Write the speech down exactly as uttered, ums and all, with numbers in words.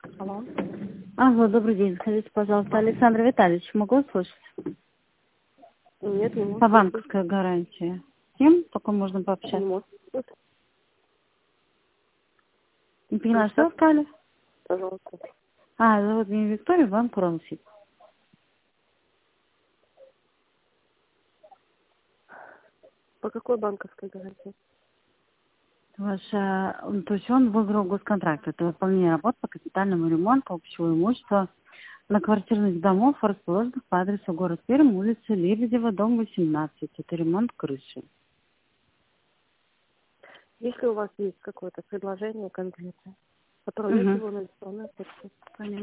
Алло. Алло, добрый день. Скажите, пожалуйста, Александр Витальевич, могу услышать? Нет, не По может слышать. банковской гарантии. С кем только можно Не пообщаться? может слышать. Не поняла, что вы Представьте, сказали? пожалуйста. А, зовут меня Виктория, банк Промсвит. По какой банковской гарантии? Ваша, ну, то есть он выиграл госконтракт. Это выполнение работ по капитальному ремонту общего имущества многоквартирных домов, расположенных по адресу город Пермь, улица Лебедева, дом восемнадцать. Это ремонт крыши. Если у вас есть какое-то предложение конкретное, отправляйте Угу. его на электронную почту. Понятно.